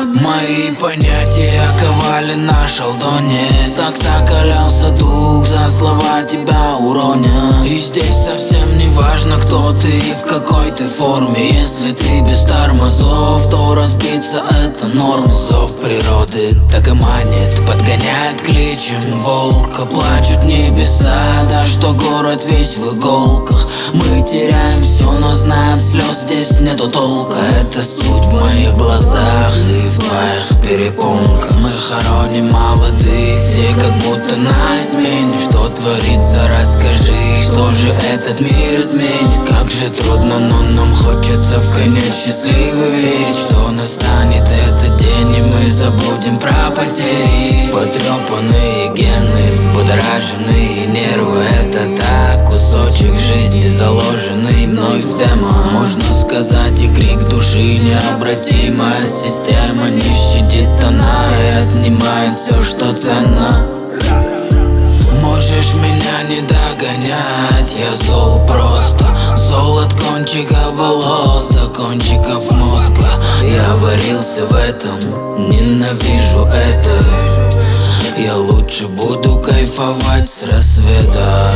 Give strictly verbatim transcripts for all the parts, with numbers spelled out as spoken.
ладони. Мои понятия ковали на шалдоне. Так закалялся дух, за слова тебя уроня. И здесь совсем не важно, кто ты и в какой ты форме. Если ты без тормозов, то разбиться это норм. Зов природы так и манит, подгоняет кличем волка. Плачут небеса, да что город весь в иголках. Мы теряем все, но знаем, слез здесь нету толка. Это суть в моих глазах и в твоих перепонках. Мы хороним молодых, все как будто на измене. Что творится, расскажи, что же этот мир изменит. Как же трудно, но нам хочется в конец счастливо верить, что настанет этот день, и мы забудем про потери. Потрепанные гены, взбудораженные нервы. Это так, кусочек жизни, заложенный мной в демо. Можно сказать, и крик души необратимая система не щадит она и отнимает все, что ценно. Можешь меня не догонять, я зол просто. Зол от кончиков волос до кончиков мозга. Я варился в этом, ненавижу это. Я лучше буду кайфовать с рассвета.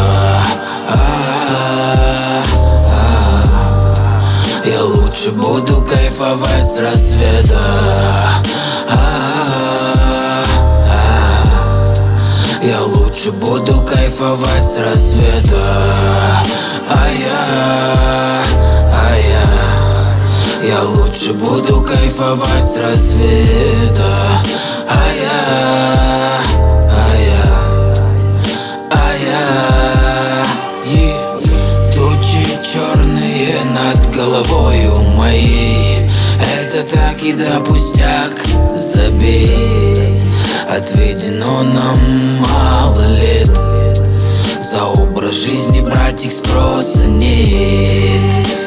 Я лучше буду кайфовать с рассвета. Я лучше буду кайфовать с рассвета. А я, а я, я лучше буду кайфовать с рассвета. А я, а я, а я. И тучи черные над головою моей. Это так и да пустяк, забей. Отведено нам мало лет. За образ жизни, братик, спроса нет.